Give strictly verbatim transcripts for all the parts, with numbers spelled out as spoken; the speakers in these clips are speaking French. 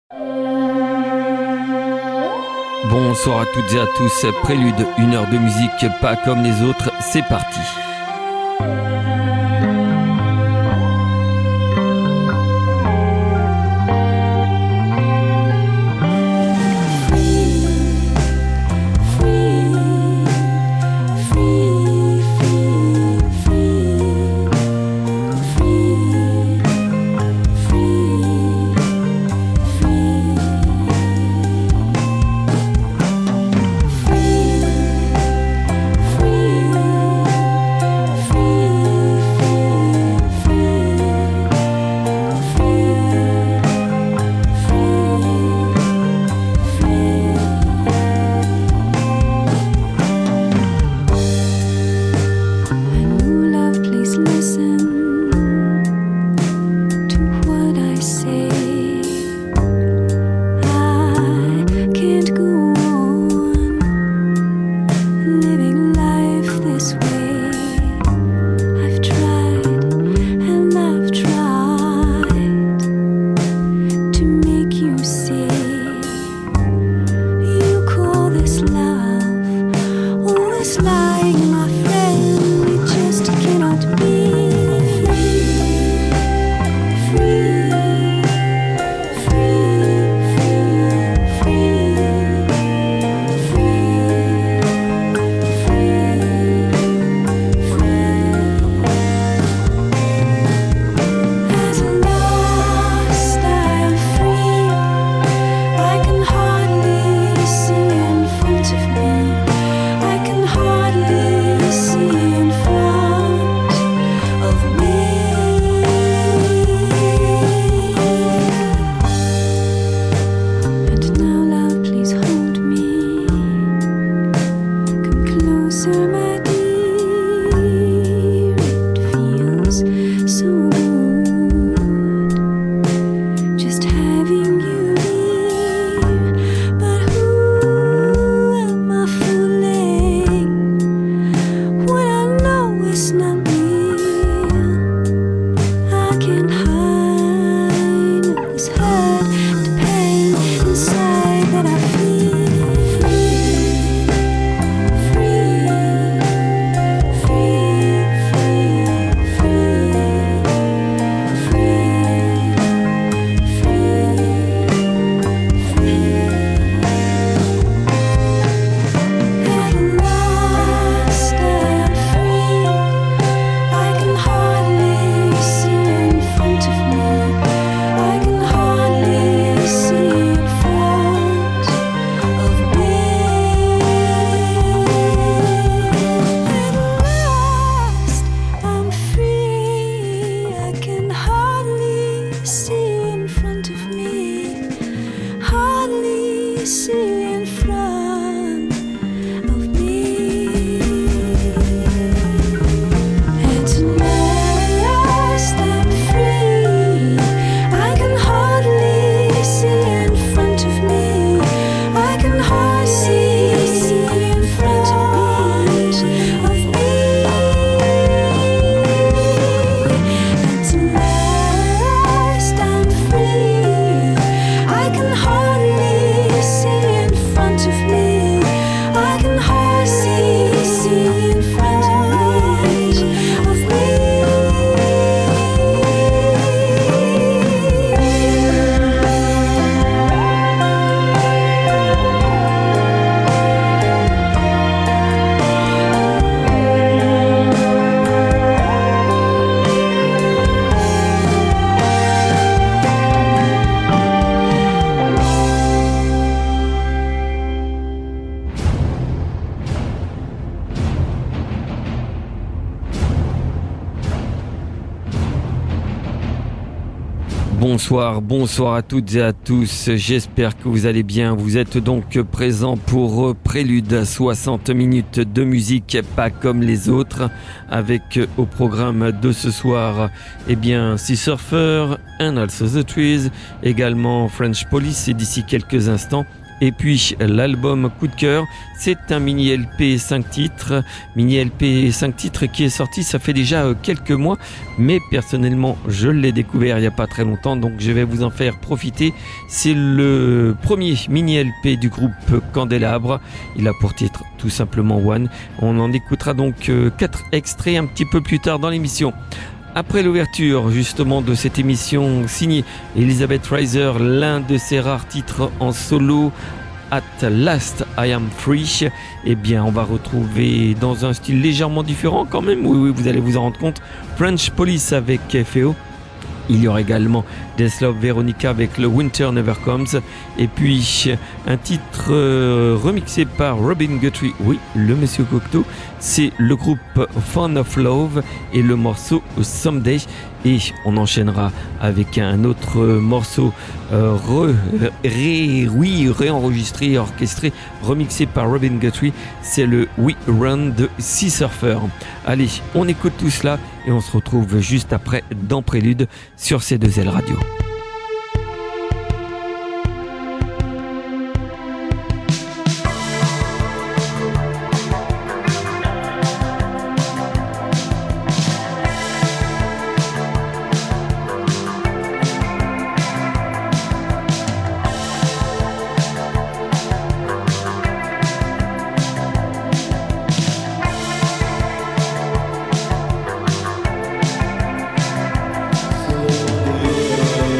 Bonsoir à toutes et à tous, Prélude, une heure de musique pas comme les autres, c'est parti. Bonsoir, bonsoir à toutes et à tous, j'espère que vous allez bien. Vous êtes donc présents pour Prélude, soixante minutes de musique pas comme les autres, avec au programme de ce soir, eh bien, Sea Surfer, And Also The Trees, également French Police, et d'ici quelques instants, Et puis l'album coup de cœur, c'est un mini L P cinq titres, mini L P cinq titres qui est sorti, ça fait déjà quelques mois, mais personnellement je l'ai découvert il n'y a pas très longtemps, donc je vais vous en faire profiter. C'est le premier mini L P du groupe Candélabre, il a pour titre tout simplement One. On en écoutera donc quatre extraits un petit peu plus tard dans l'émission. Après l'ouverture justement de cette émission signée Elizabeth Riser, l'un de ses rares titres en solo, At Last I Am Free, eh bien on va retrouver dans un style légèrement différent quand même, oui oui vous allez vous en rendre compte, French Police avec F E O. Il y aura également Deathlove Veronica avec le Winter Never Comes. Et puis un titre euh, remixé par Robin Guthrie. Oui, le Monsieur Cocteau. C'est le groupe Fun of Love et le morceau Someday. Et on enchaînera avec un autre morceau euh, re, ré, oui, réenregistré, orchestré, remixé par Robin Guthrie. C'est le We Run de Sea Surfer. Allez, on écoute tout cela et on se retrouve juste après dans Prélude sur C deux L Radio. Yeah.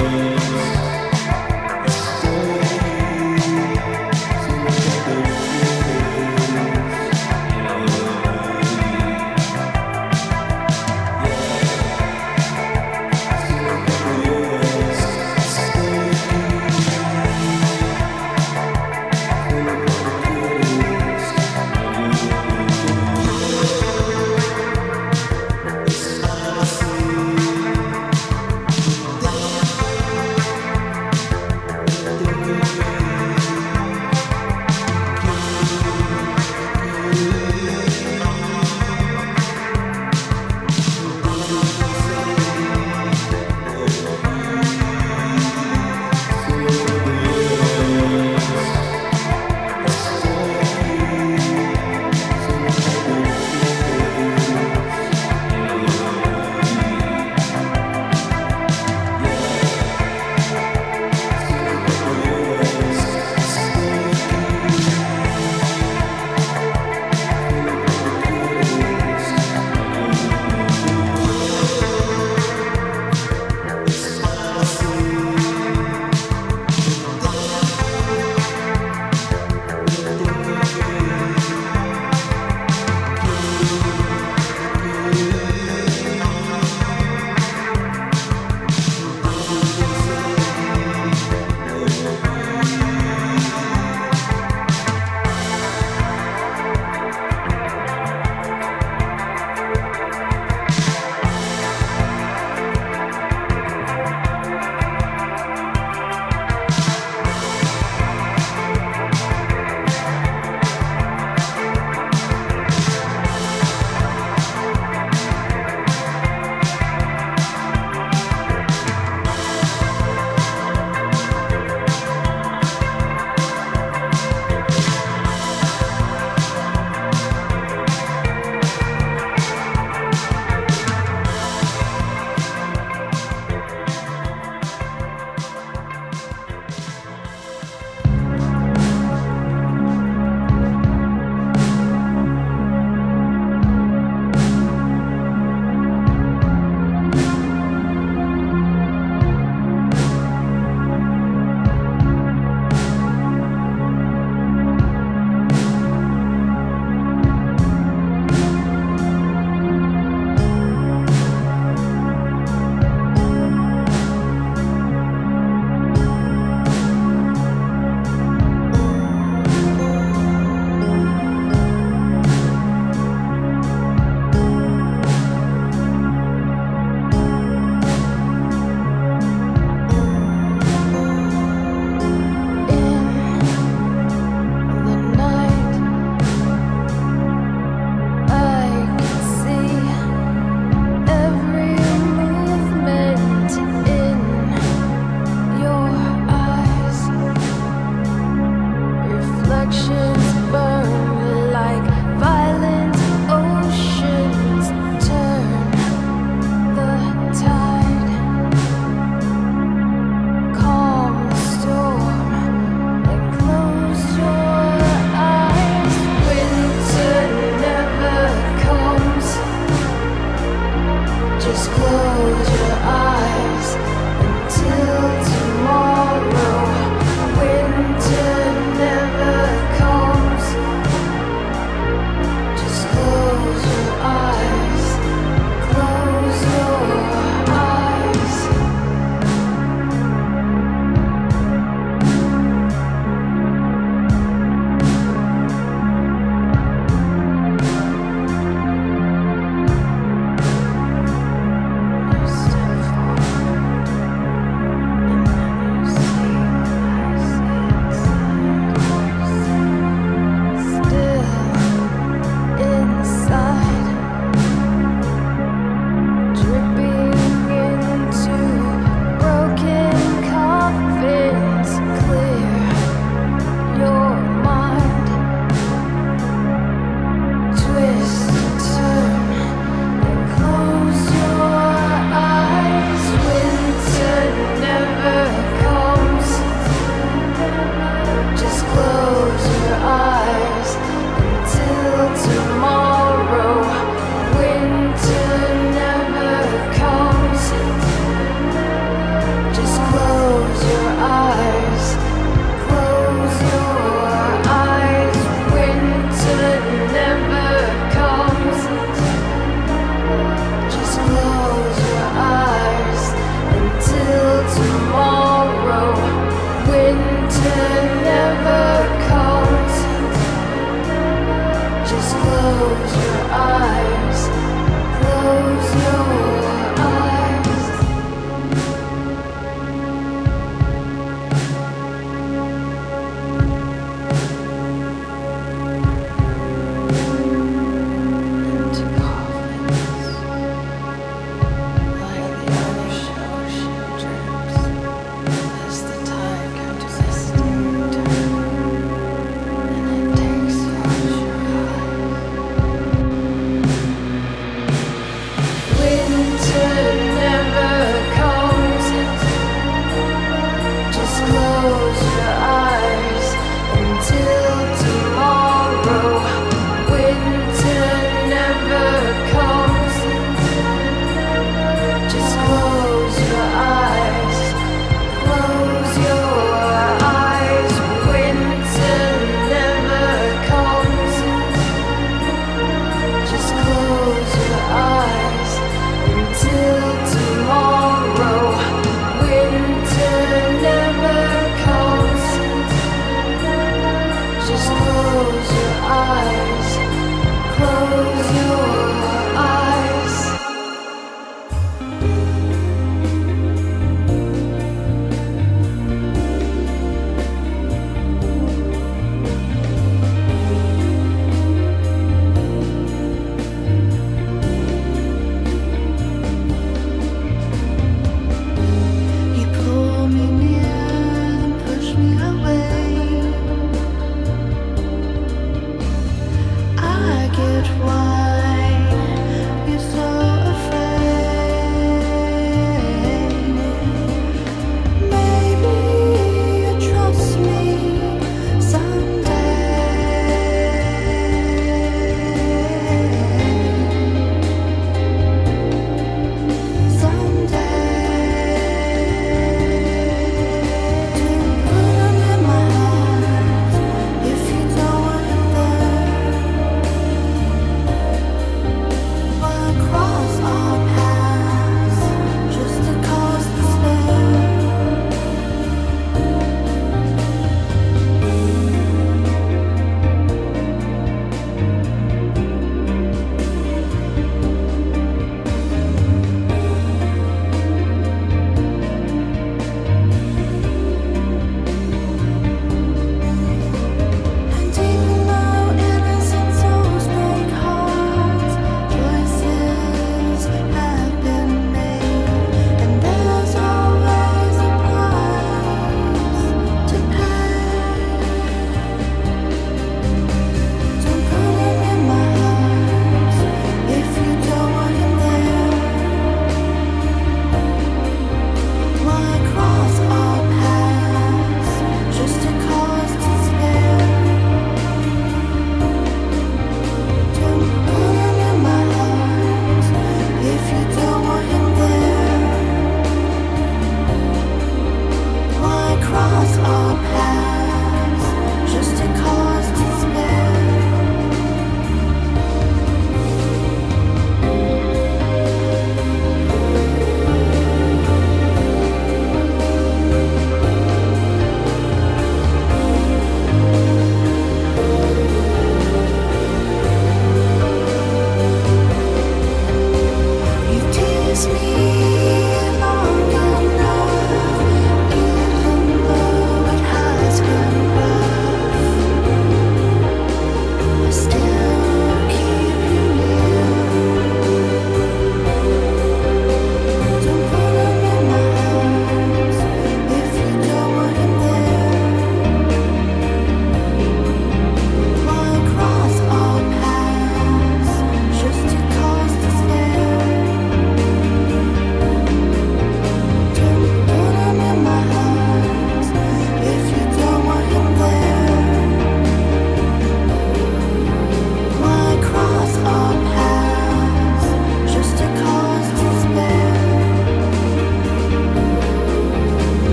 Put 'em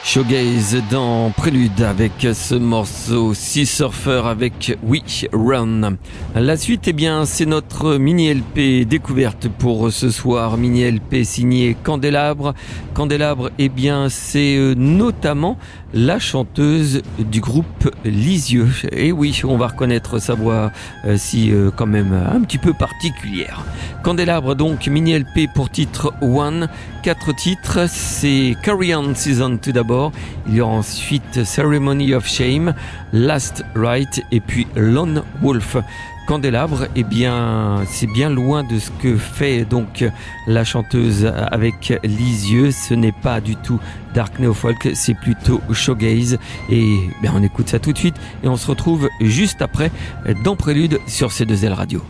Shoegaze dans Prélude avec ce morceau Sea Surfer avec We Run. La suite, eh bien, c'est notre mini L P découverte pour ce soir. Mini L P signé Candélabre. Candélabre, eh bien, c'est notamment la chanteuse du groupe Lisieux. Et oui, on va reconnaître sa voix euh, si euh, quand même un petit peu particulière. Candélabre, donc, mini L P pour titre One. Quatre titres, c'est Carry On Season tout d'abord. Il y aura ensuite Ceremony of Shame, Last Rite et puis Lone Wolf. Candélabre, eh bien, c'est bien loin de ce que fait donc la chanteuse avec Lisieux. Ce n'est pas du tout dark neo-folk, c'est plutôt shoegaze. Et bien, on écoute ça tout de suite et on se retrouve juste après dans Prélude sur C deux L Radio.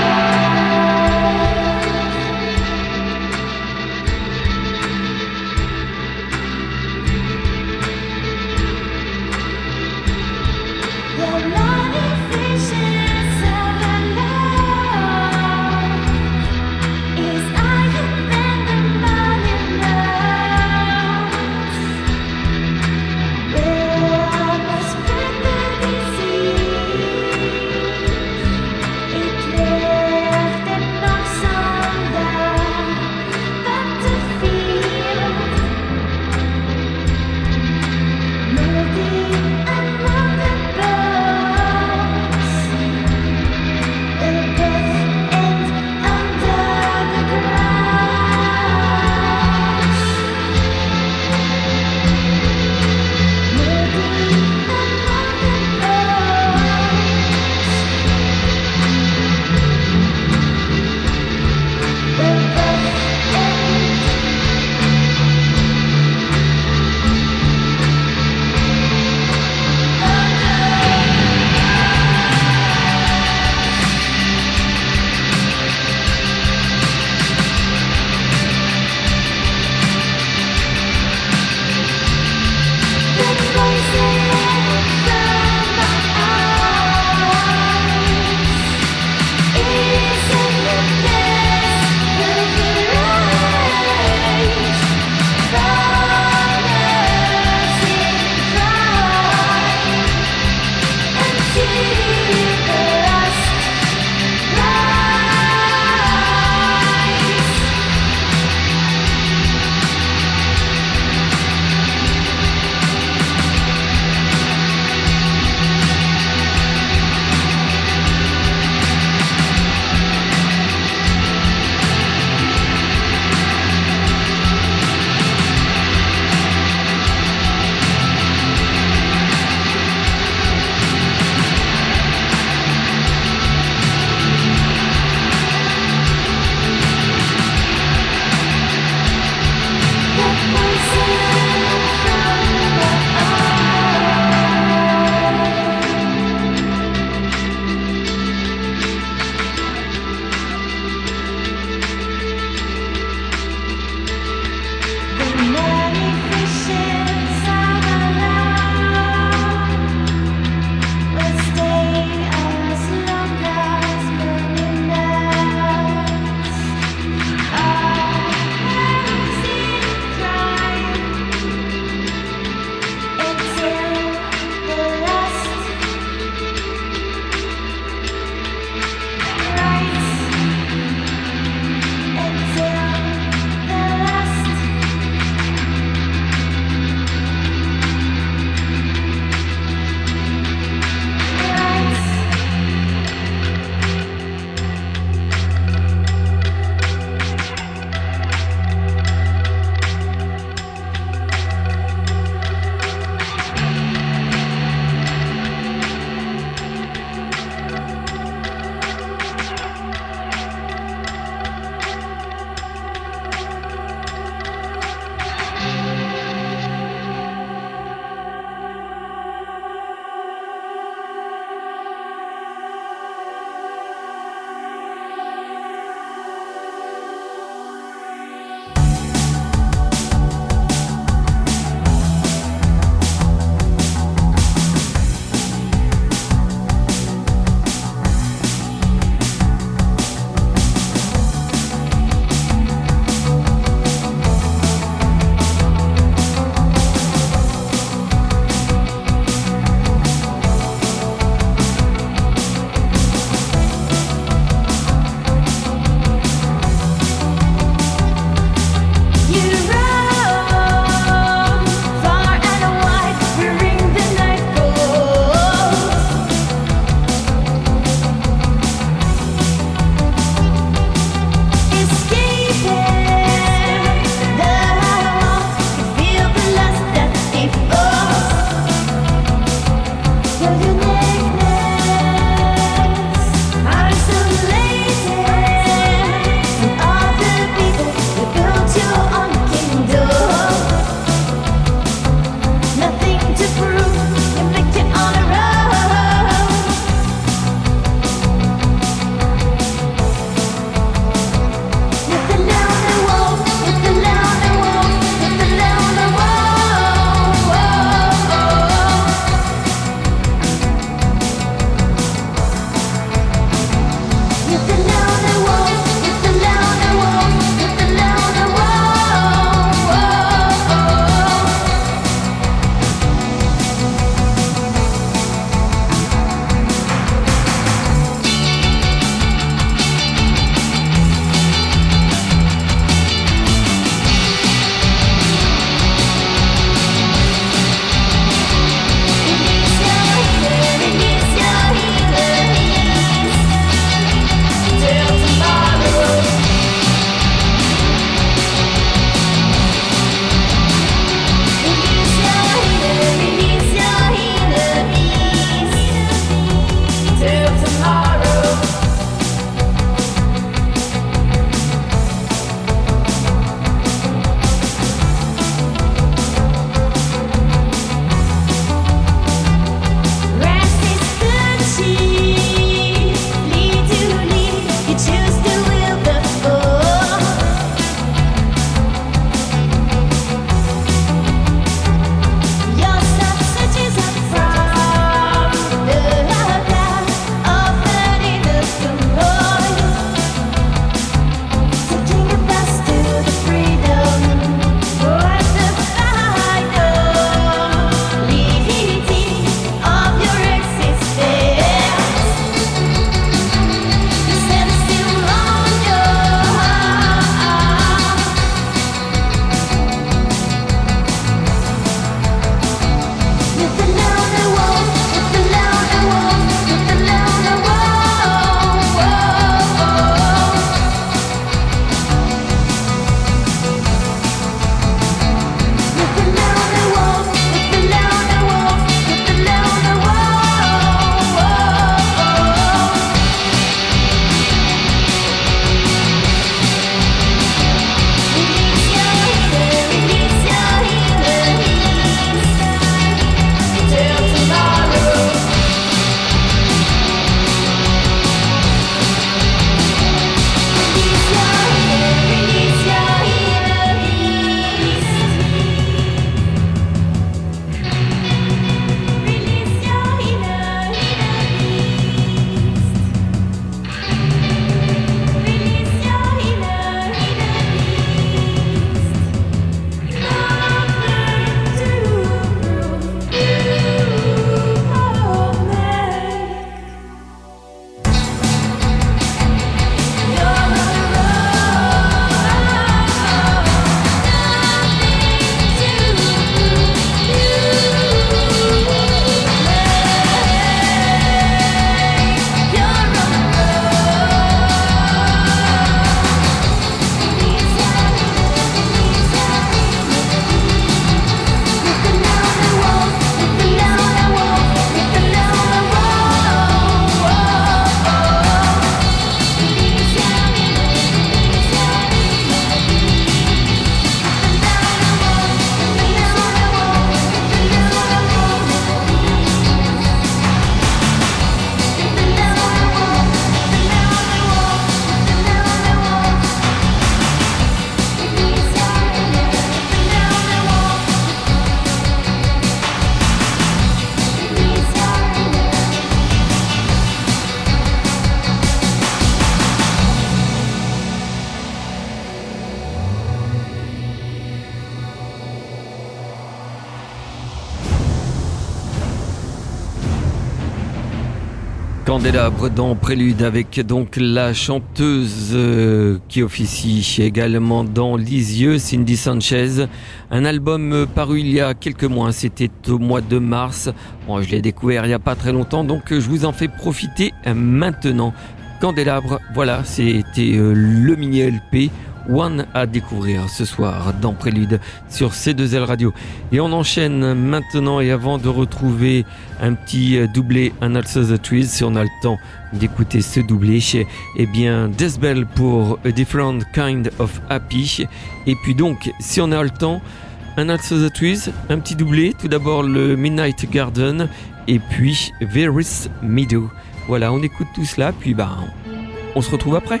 Candélabre dans Prélude avec donc la chanteuse euh, qui officie également dans Lisieux, Cindy Sanchez. Un album paru il y a quelques mois, c'était au mois de mars. Bon, je l'ai découvert il n'y a pas très longtemps, donc je vous en fais profiter maintenant. Candélabre, voilà, c'était euh, le mini L P One à découvrir ce soir dans Prélude sur C deux L Radio. Et on enchaîne maintenant, et avant de retrouver un petit doublé And Also the Trees, si on a le temps d'écouter ce doublé, eh bien Death Bell pour A Different Kind of Happy. Et puis donc, si on a le temps, And Also the Trees, un petit doublé, tout d'abord le Midnight Garden et puis Veris Meadow. Voilà, on écoute tout cela, puis bah, on se retrouve après.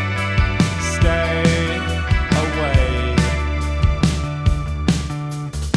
Stay away.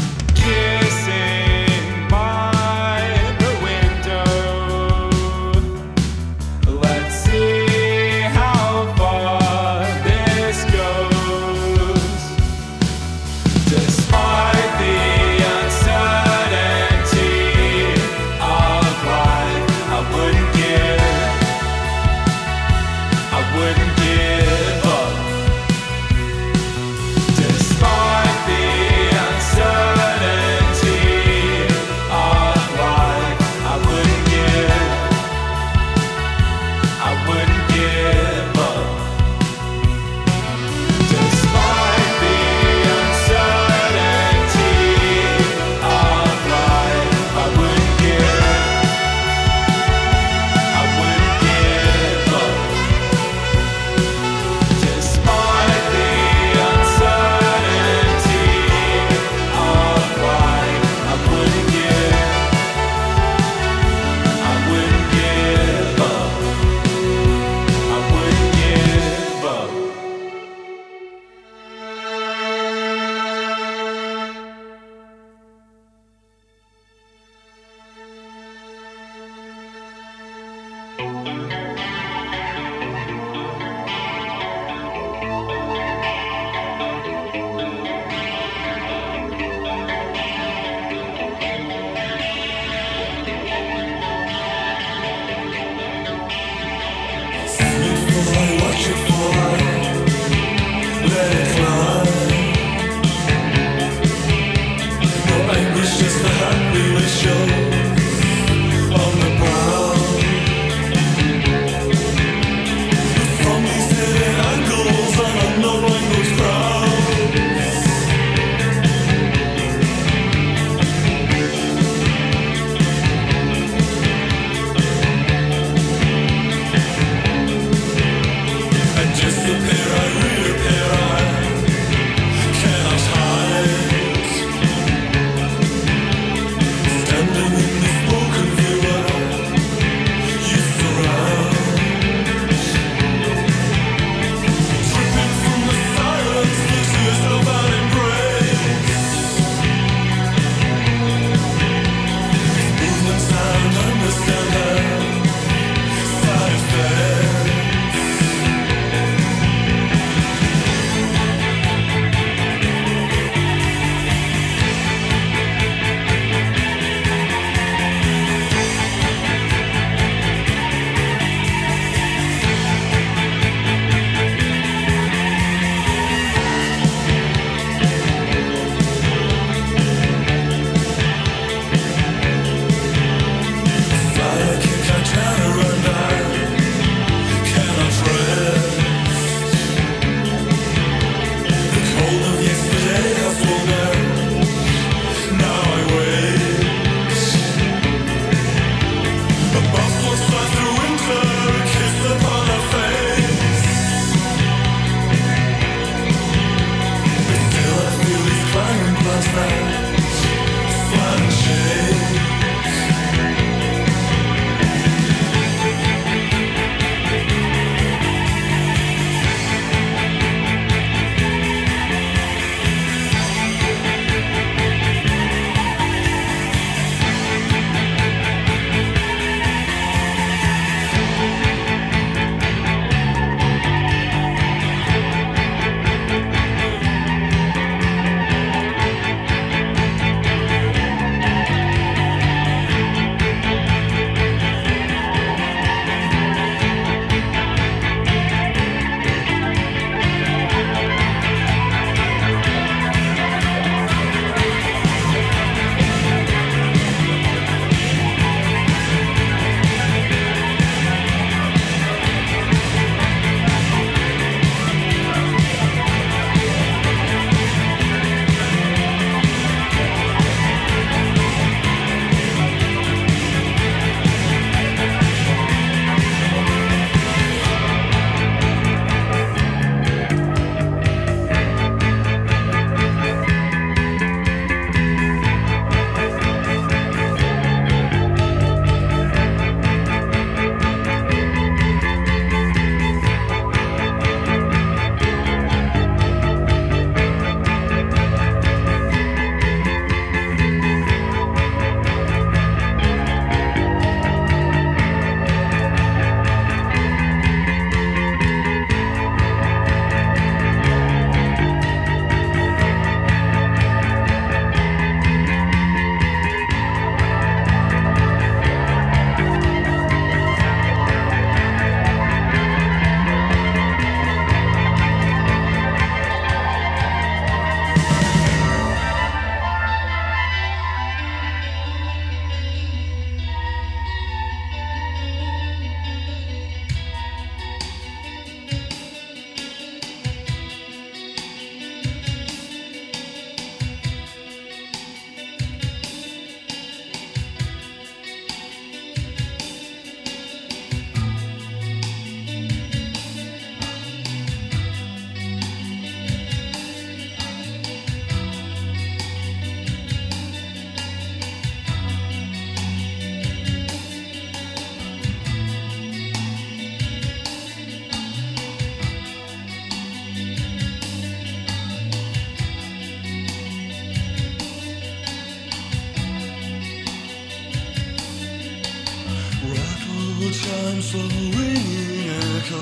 time's slow ringing echo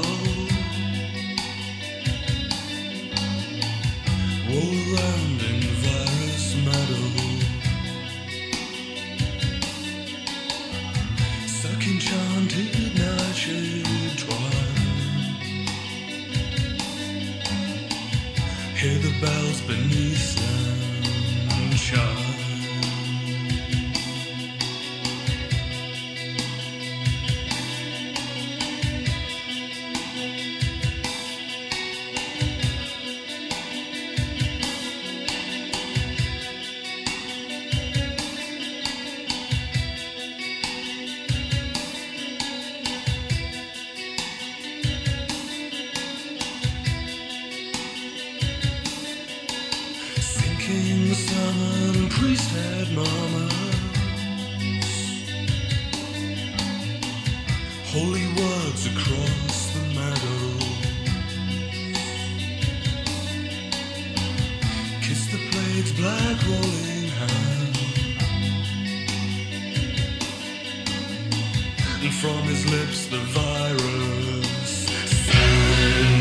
roll around in Virus Meadow, suck enchanted nightshade twine. Hear the bells beneath sunshine. King Simon, priest had mamas, holy words across the meadow. Kiss the plague's black rolling hand, and from his lips the virus sang.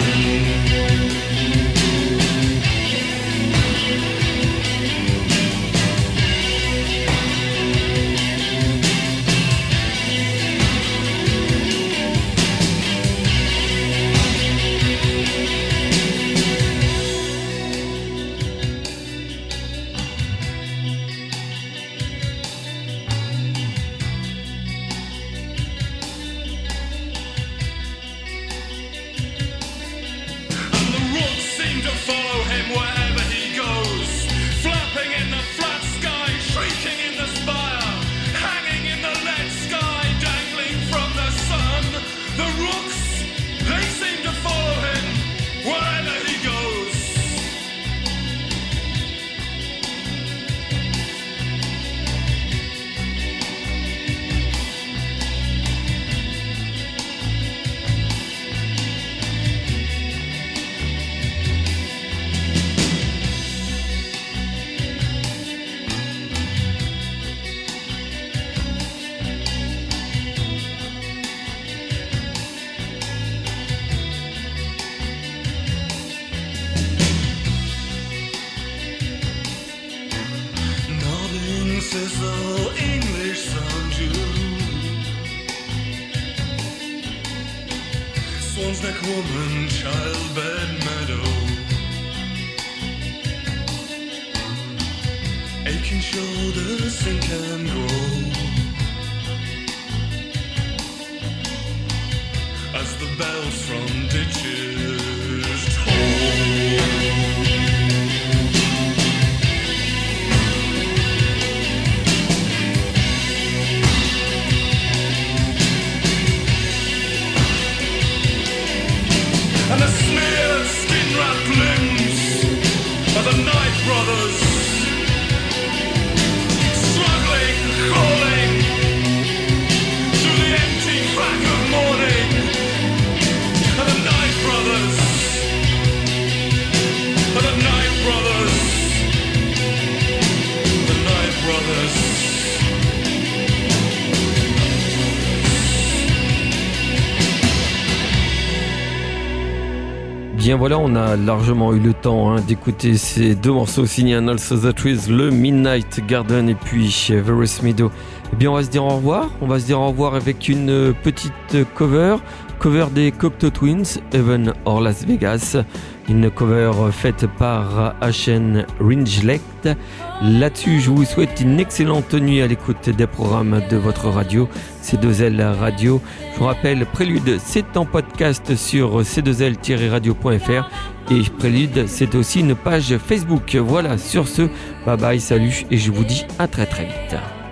Sizzle, English Sanju, Swan's Neck woman, childbed meadow, aching shoulders sink and grow as the bells from ditches toll. And the smeared, skin-wrapped limbs of the Night Brothers, struggling, crawling through the empty crack of morning. And the Night Brothers, and the Night Brothers, the Night Brothers. Bien voilà, on a largement eu le temps hein, d'écouter ces deux morceaux signés And Also The Trees, le Midnight Garden et puis chez Virus Meadow. Eh bien on va se dire au revoir, on va se dire au revoir avec une petite cover, cover des Cocteau Twins, Heaven or Las Vegas, une cover faite par H N Ringelect. Là-dessus, je vous souhaite une excellente nuit à l'écoute des programmes de votre radio, C deux L Radio. Je vous rappelle, Prélude, c'est en podcast sur c deux l tiret radio point f r et Prélude, c'est aussi une page Facebook. Voilà, sur ce, bye bye, salut et je vous dis à très très vite.